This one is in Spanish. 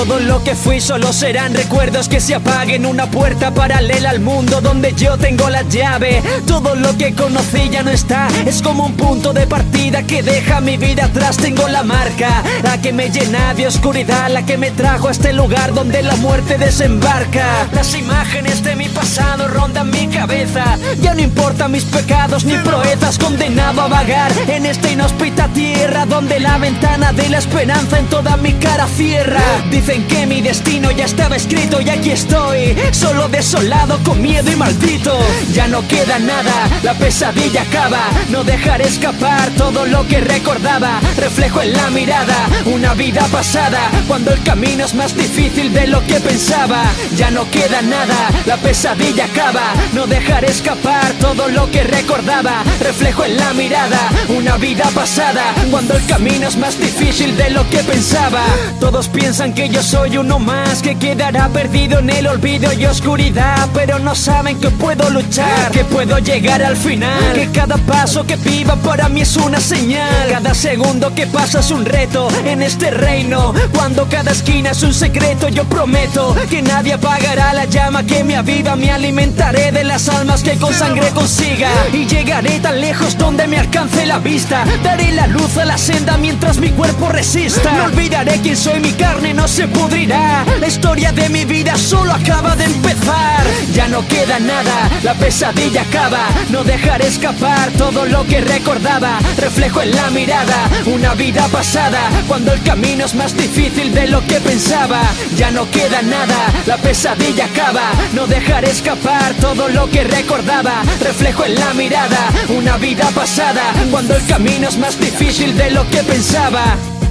Todo lo que fui solo serán recuerdos que se apaguen. Una puerta paralela al mundo donde yo tengo la llave. Todo lo que conocí ya no está, es como un punto de partida que deja mi vida atrás. Tengo la marca, la que me llena de oscuridad, la que me trajo a este lugar donde la muerte desembarca. Las imágenes de mi pasado rondan mi cabeza. Ya no importan mis pecados ni proezas, condenado a vagar en esta inhóspita tierra donde la ventana de la esperanza en toda mi cara cierra. Dicen que mi destino ya estaba escrito y aquí estoy, solo desolado, con miedo y maldito. Ya no queda nada, la pesadilla acaba. No dejaré escapar todo lo que recordaba. Reflejo en la mirada una vida pasada, cuando el camino es más difícil de lo que pensaba. Ya no queda nada, la pesadilla acaba. No dejaré escapar todo lo que recordaba. Reflejo en la mirada una vida pasada, cuando el camino es más difícil de lo que pensaba. Todos piensan que yo soy uno más, que quedará perdido en el olvido y oscuridad, pero no saben que puedo luchar, que puedo llegar al final, que cada paso que viva para mí es una señal. Cada segundo que pasa es un reto en este reino, cuando cada esquina es un secreto. Yo prometo que nadie apagará la llama que me aviva. Me alimentaré de las almas que con sangre consiga, y llegaré tan lejos donde me alcance la vista. Daré la luz a la senda mientras mi cuerpo resista. No olvidaré quién soy, mi carne no se pudrirá. La historia de mi vida solo acaba de empezar. Ya no queda nada, la pesadilla acaba. No dejaré escapar todo lo que recordaba. Reflejo en la mirada una vida pasada, cuando el camino es más difícil de lo que pensaba. Ya no queda nada, la pesadilla acaba. No dejaré escapar todo lo que recordaba. Reflejo en la mirada una vida pasada, cuando el camino es más difícil de lo que pensaba.